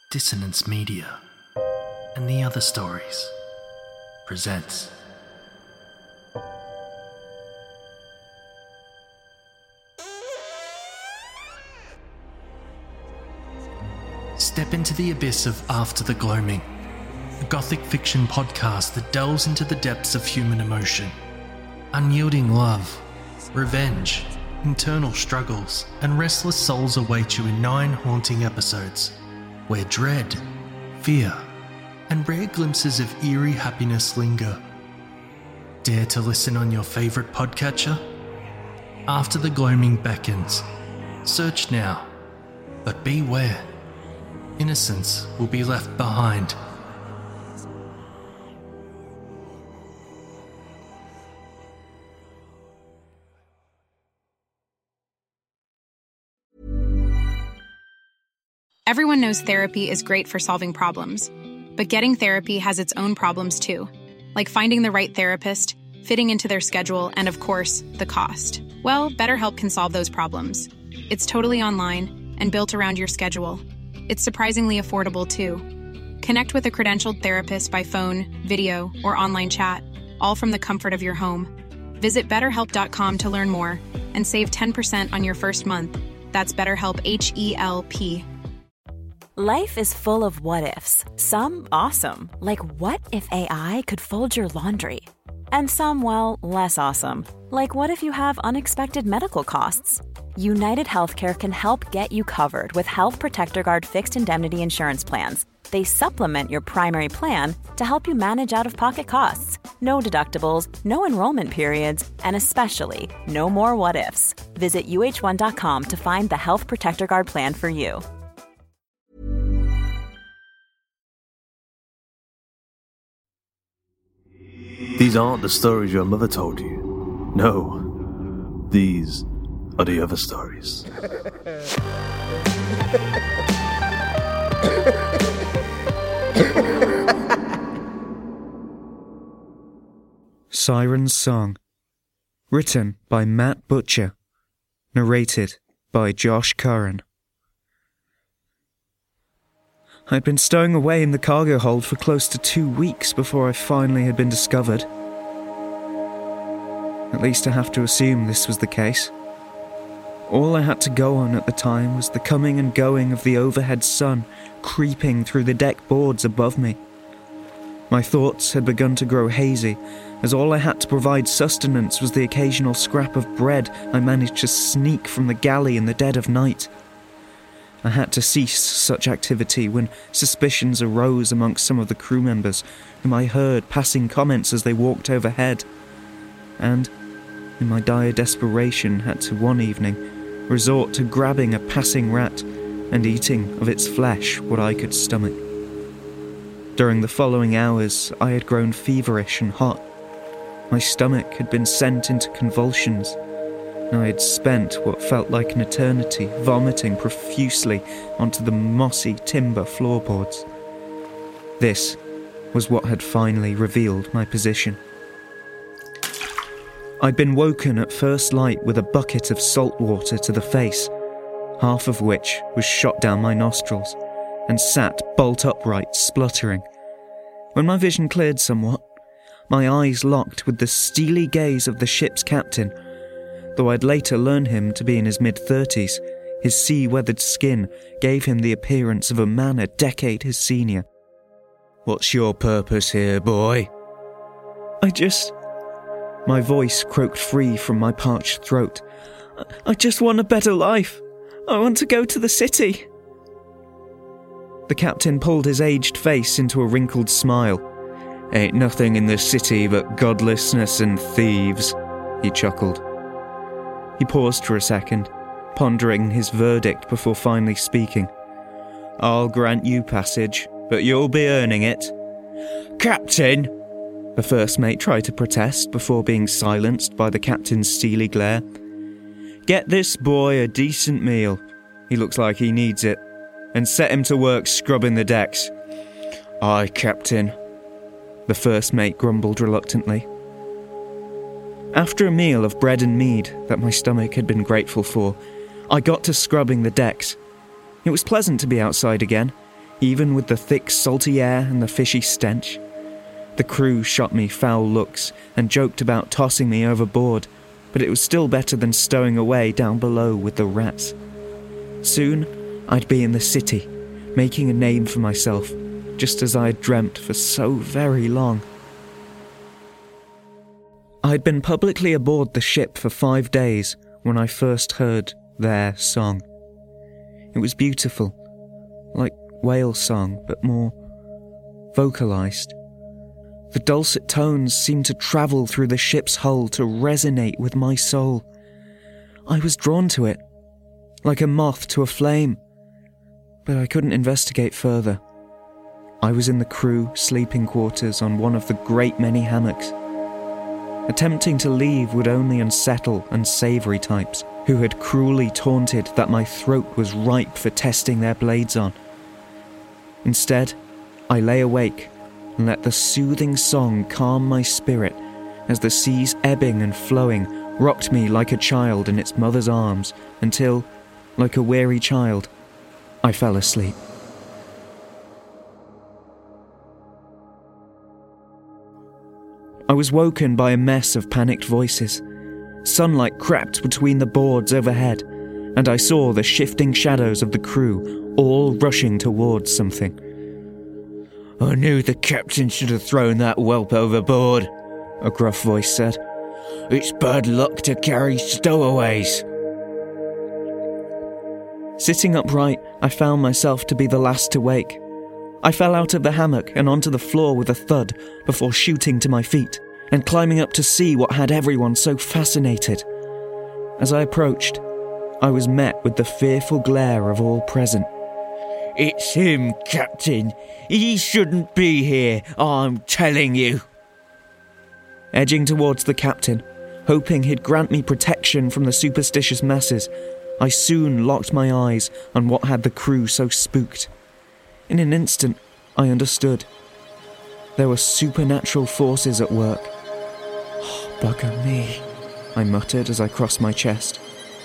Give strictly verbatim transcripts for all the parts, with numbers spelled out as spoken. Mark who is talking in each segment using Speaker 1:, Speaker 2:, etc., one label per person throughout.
Speaker 1: Dissonance Media and the Other Stories presents Step into the abyss of After the Gloaming, a gothic fiction podcast that delves into the depths of human emotion, unyielding love, revenge, internal struggles, and restless souls await you in nine haunting episodes, where dread, fear, and rare glimpses of eerie happiness linger. Dare to listen on your favourite podcatcher? After the Gloaming beckons. Search now, but beware. Innocence will be left behind.
Speaker 2: Everyone knows therapy is great for solving problems, but getting therapy has its own problems too, like finding the right therapist, fitting into their schedule, and of course, the cost. Well, BetterHelp can solve those problems. It's totally online and built around your schedule. It's surprisingly affordable too. Connect with a credentialed therapist by phone, video, or online chat, all from the comfort of your home. Visit better help dot com to learn more and save ten percent on your first month. That's BetterHelp, H E L P.
Speaker 3: Life is full of what-ifs. Some awesome, like what if A I could fold your laundry? And some, well, less awesome, like what if you have unexpected medical costs? United Healthcare can help get you covered with Health Protector Guard fixed indemnity insurance plans. They supplement your primary plan to help you manage out-of-pocket costs. No deductibles, no enrollment periods, and especially no more what-ifs. Visit U H one dot com to find the Health Protector Guard plan for you.
Speaker 4: These aren't the stories your mother told you. No, these are the other stories.
Speaker 5: Siren's Song. Written by Matt Butcher. Narrated by Josh Curran. I'd been stowing away in the cargo hold for close to two weeks before I finally had been discovered. At least I have to assume this was the case. All I had to go on at the time was the coming and going of the overhead sun creeping through the deck boards above me. My thoughts had begun to grow hazy, as all I had to provide sustenance was the occasional scrap of bread I managed to sneak from the galley in the dead of night. I had to cease such activity when suspicions arose amongst some of the crew members, whom I heard passing comments as they walked overhead, and, in my dire desperation, had to one evening resort to grabbing a passing rat and eating of its flesh what I could stomach. During the following hours, I had grown feverish and hot. My stomach had been sent into convulsions. I had spent what felt like an eternity vomiting profusely onto the mossy timber floorboards. This was what had finally revealed my position. I'd been woken at first light with a bucket of salt water to the face, half of which was shot down my nostrils, and sat bolt upright, spluttering. When my vision cleared somewhat, my eyes locked with the steely gaze of the ship's captain. Though I'd later learn him to be in his mid-thirties, his sea-weathered skin gave him the appearance of a man a decade his senior.
Speaker 6: "What's your purpose here, boy?"
Speaker 5: I just... My voice croaked free from my parched throat. I just want a better life. I want to go to the city. The captain pulled his aged face into a wrinkled smile.
Speaker 6: "Ain't nothing in the city but godlessness and thieves," he chuckled.
Speaker 5: He paused for a second, pondering his verdict before finally speaking.
Speaker 6: "I'll grant you passage, but you'll be earning it."
Speaker 5: "Captain!" The first mate tried to protest before being silenced by the captain's steely glare.
Speaker 6: "Get this boy a decent meal, he looks like he needs it, and set him to work scrubbing the decks."
Speaker 5: "Aye, Captain," the first mate grumbled reluctantly. After a meal of bread and mead that my stomach had been grateful for, I got to scrubbing the decks. It was pleasant to be outside again, even with the thick salty air and the fishy stench. The crew shot me foul looks and joked about tossing me overboard, but it was still better than stowing away down below with the rats. Soon, I'd be in the city, making a name for myself, just as I had dreamt for so very long. I'd been publicly aboard the ship for five days when I first heard their song. It was beautiful, like whale song, but more vocalised. The dulcet tones seemed to travel through the ship's hull to resonate with my soul. I was drawn to it, like a moth to a flame, but I couldn't investigate further. I was in the crew sleeping quarters on one of the great many hammocks. Attempting to leave would only unsettle unsavoury types who had cruelly taunted that my throat was ripe for testing their blades on. Instead, I lay awake and let the soothing song calm my spirit as the seas ebbing and flowing rocked me like a child in its mother's arms until, like a weary child, I fell asleep. I was woken by a mess of panicked voices. Sunlight crept between the boards overhead, and I saw the shifting shadows of the crew all rushing towards something.
Speaker 6: I knew the captain should have thrown that whelp overboard,
Speaker 5: a gruff voice said.
Speaker 6: It's bad luck to carry stowaways.
Speaker 5: Sitting upright, I found myself to be the last to wake. I fell out of the hammock and onto the floor with a thud before shooting to my feet and climbing up to see what had everyone so fascinated. As I approached, I was met with the fearful glare of all present.
Speaker 6: It's him, Captain. He shouldn't be here, I'm telling you.
Speaker 5: Edging towards the captain, hoping he'd grant me protection from the superstitious masses, I soon locked my eyes on what had the crew so spooked. In an instant, I understood. There were supernatural forces at work. Oh, bugger me, I muttered as I crossed my chest.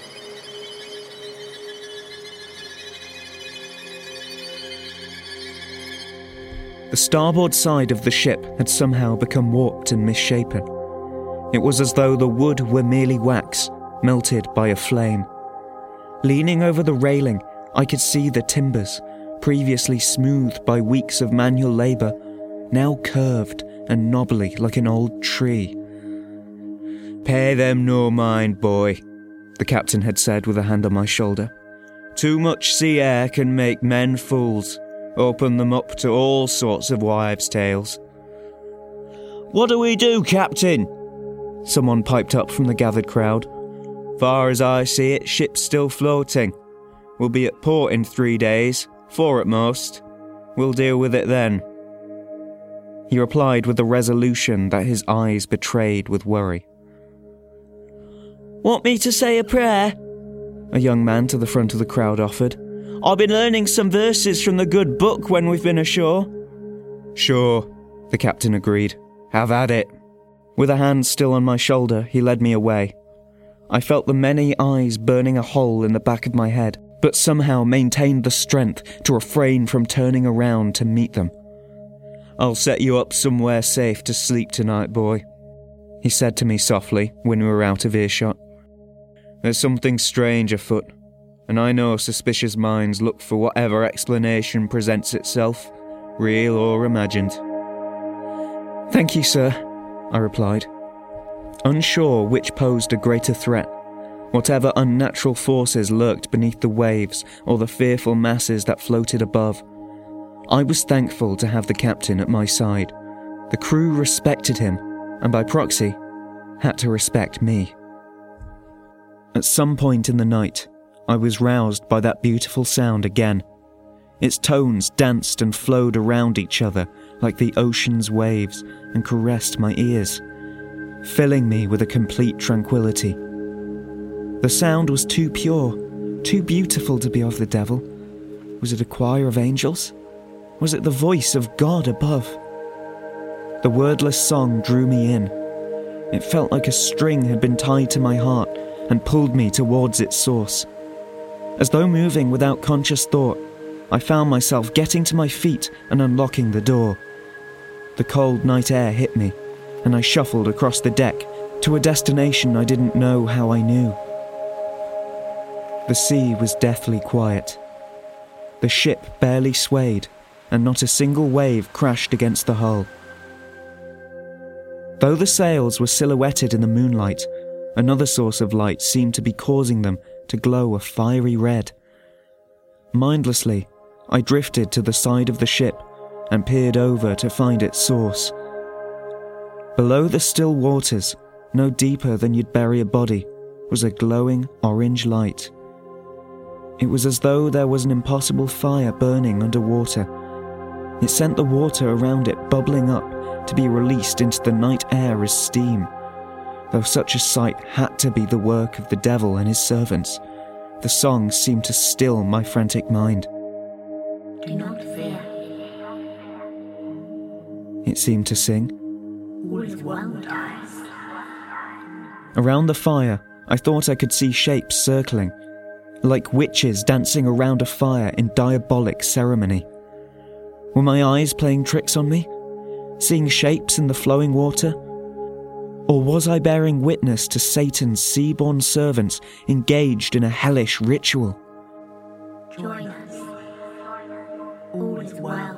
Speaker 5: The starboard side of the ship had somehow become warped and misshapen. It was as though the wood were merely wax, melted by a flame. Leaning over the railing, I could see the timbers, previously smoothed by weeks of manual labour, now curved and knobbly like an old tree.
Speaker 6: Pay them no mind, boy, the captain had said with a hand on my shoulder. Too much sea air can make men fools, open them up to all sorts of wives' tales. What do we do, Captain? Someone piped up from the gathered crowd. Far as I see it, ship's still floating. We'll be at port in three days, four at most. We'll deal with it then.
Speaker 5: He replied with a resolution that his eyes betrayed with worry.
Speaker 6: Want me to say a prayer? A young man to the front of the crowd offered. I've been learning some verses from the good book when we've been ashore.
Speaker 5: Sure, the captain agreed. Have at it. With a hand still on my shoulder, he led me away. I felt the many eyes burning a hole in the back of my head, but somehow maintained the strength to refrain from turning around to meet them.
Speaker 6: I'll set you up somewhere safe to sleep tonight, boy, he said to me softly when we were out of earshot. There's something strange afoot, and I know suspicious minds look for whatever explanation presents itself, real or imagined.
Speaker 5: Thank you, sir, I replied, unsure which posed a greater threat, whatever unnatural forces lurked beneath the waves or the fearful masses that floated above. I was thankful to have the captain at my side. The crew respected him, and by proxy, had to respect me. At some point in the night, I was roused by that beautiful sound again. Its tones danced and flowed around each other like the ocean's waves and caressed my ears, filling me with a complete tranquility. The sound was too pure, too beautiful to be of the devil. Was it a choir of angels? Was it the voice of God above? The wordless song drew me in. It felt like a string had been tied to my heart and pulled me towards its source. As though moving without conscious thought, I found myself getting to my feet and unlocking the door. The cold night air hit me, and I shuffled across the deck to a destination I didn't know how I knew. The sea was deathly quiet. The ship barely swayed, and not a single wave crashed against the hull. Though the sails were silhouetted in the moonlight, another source of light seemed to be causing them to glow a fiery red. Mindlessly, I drifted to the side of the ship and peered over to find its source. Below the still waters, no deeper than you'd bury a body, was a glowing orange light. It was as though there was an impossible fire burning underwater. It sent the water around it bubbling up to be released into the night air as steam. Though such a sight had to be the work of the devil and his servants, the song seemed to still my frantic mind.
Speaker 7: Do not fear.
Speaker 5: It seemed to sing.
Speaker 7: All is well, guys.
Speaker 5: Around the fire, I thought I could see shapes circling, like witches dancing around a fire in diabolic ceremony. Were my eyes playing tricks on me, seeing shapes in the flowing water? Or was I bearing witness to Satan's sea-born servants engaged in a hellish ritual?
Speaker 7: Join us. All is well.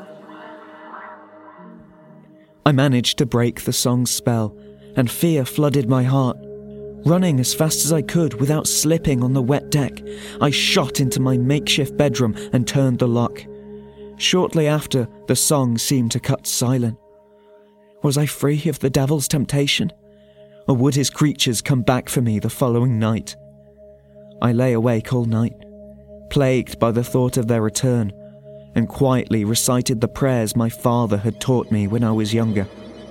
Speaker 5: I managed to break the song's spell, and fear flooded my heart. Running as fast as I could without slipping on the wet deck, I shot into my makeshift bedroom and turned the lock. Shortly after, the song seemed to cut silent. Was I free of the devil's temptation? Or would his creatures come back for me the following night? I lay awake all night, plagued by the thought of their return, and quietly recited the prayers my father had taught me when I was younger.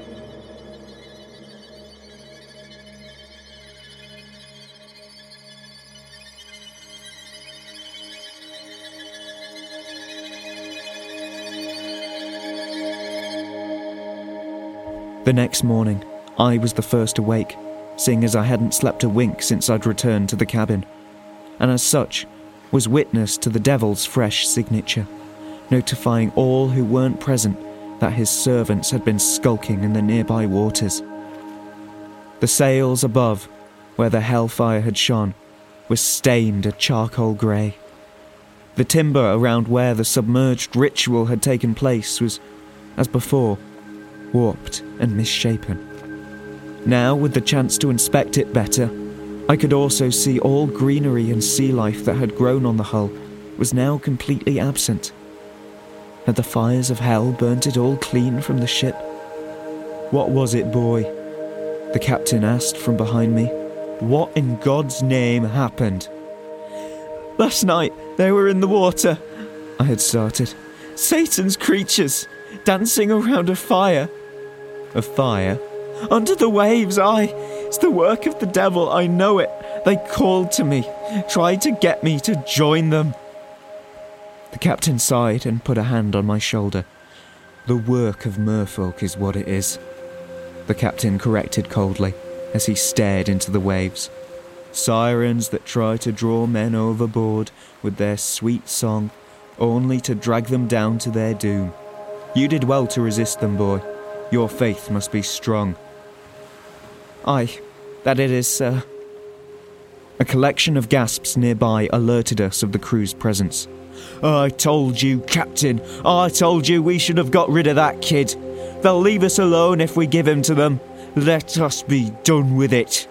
Speaker 5: The next morning, I was the first awake, seeing as I hadn't slept a wink since I'd returned to the cabin, and as such, was witness to the devil's fresh signature, notifying all who weren't present that his servants had been skulking in the nearby waters. The sails above, where the hellfire had shone, were stained a charcoal grey. The timber around where the submerged ritual had taken place was, as before, warped and misshapen. Now, with the chance to inspect it better, I could also see all greenery and sea life that had grown on the hull was now completely absent. Had the fires of hell burnt it all clean from the ship? "What was it, boy?" the captain asked from behind me. "What in God's name happened?" "Last night, they were in the water," I had started. "Satan's creatures, dancing around a fire." "A fire?" "Under the waves, aye. It's the work of the devil, I know it. They called to me, tried to get me to join them." The captain sighed and put a hand on my shoulder. "The work of merfolk is what it is," the captain corrected coldly as he stared into the waves. "Sirens that try to draw men overboard with their sweet song, only to drag them down to their doom. You did well to resist them, boy. Your faith must be strong." "Aye, that it is, sir." A collection of gasps nearby alerted us of the crew's presence. "I told you, Captain, I told you we should have got rid of that kid. They'll leave us alone if we give him to them. Let us be done with it."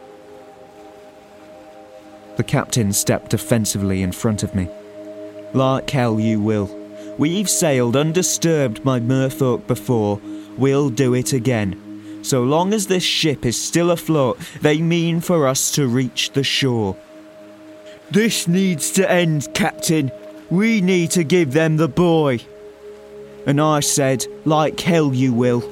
Speaker 5: The captain stepped defensively in front of me. "Like hell you will. We've sailed undisturbed by merfolk before. We'll do it again. So long as this ship is still afloat, they mean for us to reach the shore." "This needs to end, Captain. We need to give them the boy." And I said, "Like hell you will."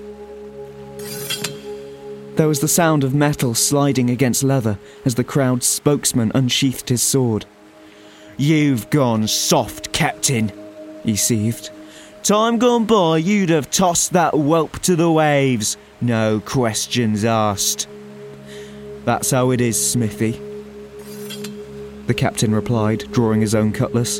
Speaker 5: There was the sound of metal sliding against leather as the crowd's spokesman unsheathed his sword. "You've gone soft, Captain," he seethed. "Time gone by, you'd have tossed that whelp to the waves. No questions asked." "That's how it is, Smithy," the captain replied, drawing his own cutlass.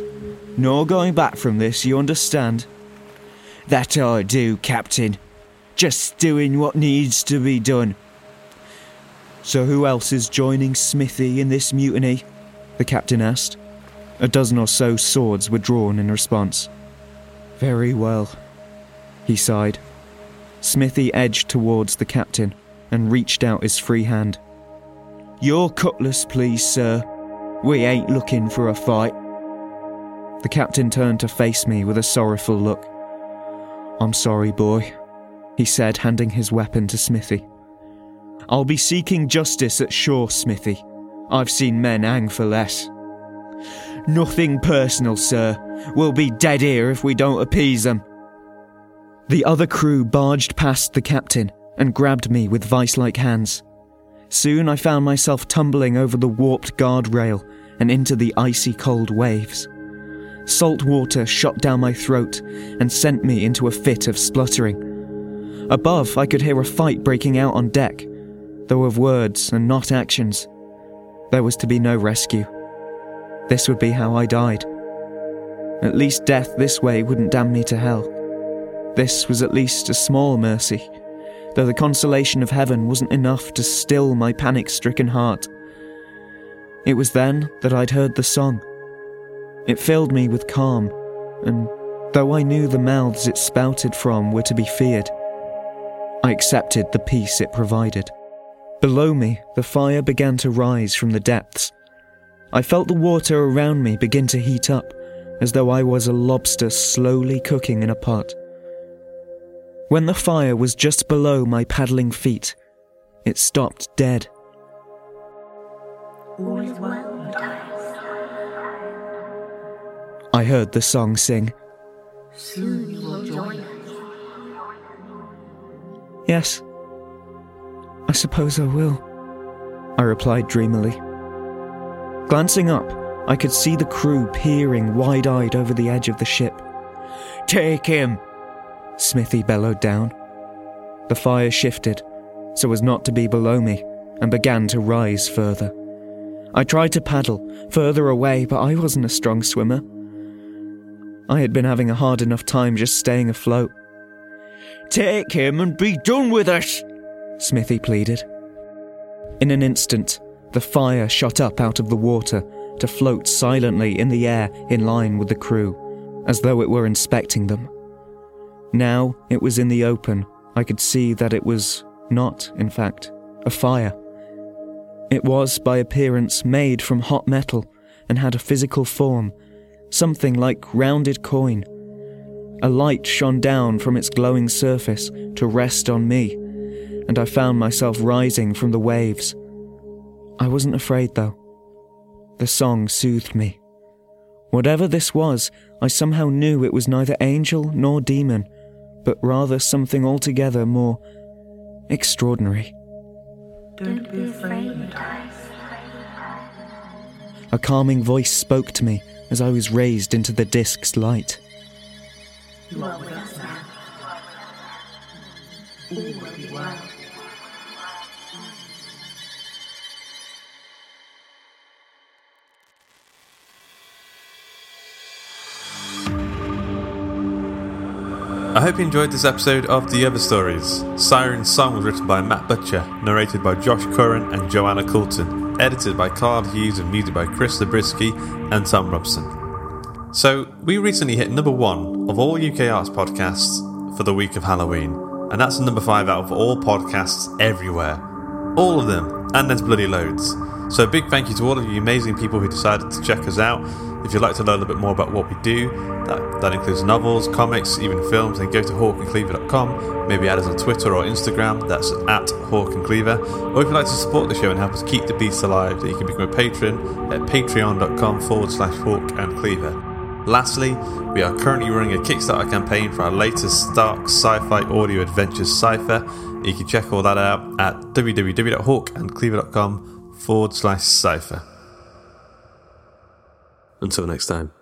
Speaker 6: No going back from this, you understand? That I do, Captain. Just doing what needs to be done. So who else is joining Smithy in this mutiny? The captain asked. A dozen or so swords were drawn in response. Very well, he sighed. Smithy edged towards the captain and reached out his free hand. Your cutlass, please, sir. We ain't looking for a fight. The captain turned to face me with a sorrowful look. I'm sorry, boy, he said, handing his weapon to Smithy. I'll be seeking justice at shore, Smithy. I've seen men hang for less. Nothing personal, sir. We'll be dead here if we don't appease them. The other crew barged past the captain and grabbed me with vice-like hands. Soon I found myself tumbling over the warped guardrail and into the icy cold waves. Salt water shot down my throat and sent me into a fit of spluttering. Above, I could hear a fight breaking out on deck, though of words and not actions. There was to be no rescue. This would be how I died. At least death this way wouldn't damn me to hell. This was at least a small mercy, though the consolation of heaven wasn't enough to still my panic-stricken heart. It was then that I'd heard the song. It filled me with calm, and though I knew the mouths it spouted from were to be feared, I accepted the peace it provided. Below me, the fire began to rise from the depths. I felt the water around me begin to heat up, as though I was a lobster slowly cooking in a pot. When the fire was just below my paddling feet, it stopped dead.
Speaker 7: All is well, Dice.
Speaker 6: I heard the song sing.
Speaker 7: Soon you will join us.
Speaker 6: Yes, I suppose I will, I replied dreamily. Glancing up, I could see the crew peering wide-eyed over the edge of the ship. Take him! Smithy bellowed down. The fire shifted, so as not to be below me, and began to rise further. I tried to paddle further away, but I wasn't a strong swimmer. I had been having a hard enough time just staying afloat. Take him and be done with it, Smithy pleaded. In an instant, the fire shot up out of the water to float silently in the air in line with the crew, as though it were inspecting them. Now it was in the open. I could see that it was not, in fact, a fire. It was, by appearance, made from hot metal and had a physical form, something like rounded coin. A light shone down from its glowing surface to rest on me, and I found myself rising from the waves. I wasn't afraid, though. The song soothed me. Whatever this was, I somehow knew it was neither angel nor demon, but rather something altogether more extraordinary.
Speaker 7: Don't be afraid, Dice.
Speaker 6: A calming voice spoke to me as I was raised into the disk's light.
Speaker 7: You are with us now. All will be well.
Speaker 8: I hope you enjoyed this episode of The Other Stories. Siren's song was written by Matt Butcher, narrated by Josh Curran and Joanna Coulton, edited by Carl Hughes and music by Chris Zabriskie and Tom Robson. So, we recently hit number one of all U K arts podcasts for the week of Halloween, and that's number five out of all podcasts everywhere. All of them, and there's bloody loads. So a big thank you to all of you amazing people who decided to check us out. If you'd like to learn a little bit more about what we do, that, that includes novels, comics, even films, then go to hawk and cleaver dot com, maybe add us on Twitter or Instagram, that's at Hawk and Cleaver. Or if you'd like to support the show and help us keep the beast alive, then you can become a patron at patreon.com forward slash Hawk and Cleaver. Lastly, we are currently running a Kickstarter campaign for our latest Stark Sci-Fi Audio Adventures Cypher. You can check all that out at www.hawkandcleaver.com forward slash Cypher.
Speaker 4: Until next time.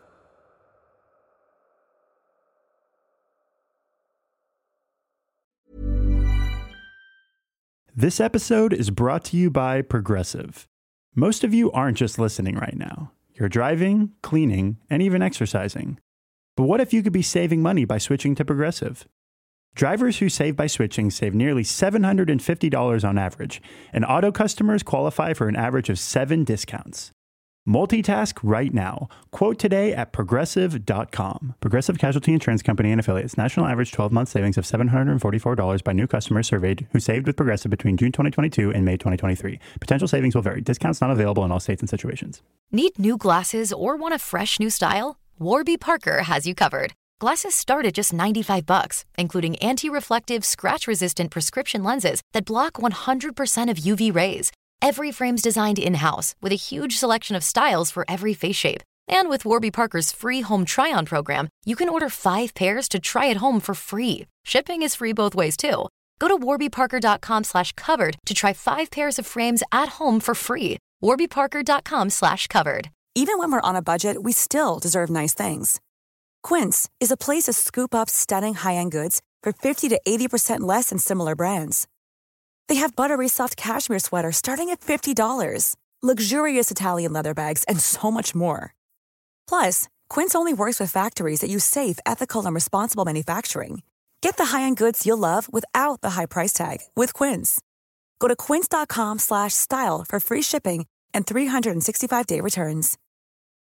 Speaker 9: This episode is brought to you by Progressive. Most of you aren't just listening right now. You're driving, cleaning, and even exercising. But what if you could be saving money by switching to Progressive? Drivers who save by switching save nearly seven hundred fifty dollars on average, and auto customers qualify for an average of seven discounts. Multitask right now. Quote today at progressive dot com. Progressive Casualty Insurance Company and Affiliates. National average twelve-month savings of seven hundred forty-four dollars by new customers surveyed who saved with Progressive between June twenty twenty-two and May twenty twenty-three. Potential savings will vary. Discounts not available in all states and situations.
Speaker 10: Need new glasses or want a fresh new style? Warby Parker has you covered. Glasses start at just ninety-five bucks, including anti-reflective, scratch-resistant prescription lenses that block one hundred percent of U V rays. Every frame's designed in-house with a huge selection of styles for every face shape. And with Warby Parker's free home try-on program, you can order five pairs to try at home for free. Shipping is free both ways, too. Go to warbyparker.com slash covered to try five pairs of frames at home for free. warbyparker.com slash covered.
Speaker 11: Even when we're on a budget, we still deserve nice things. Quince is a place to scoop up stunning high-end goods for fifty to eighty percent less than similar brands. They have buttery soft cashmere sweaters starting at fifty dollars, luxurious Italian leather bags, and so much more. Plus, Quince only works with factories that use safe, ethical, and responsible manufacturing. Get the high-end goods you'll love without the high price tag with Quince. Go to quince.com slash style for free shipping and three sixty-five day returns.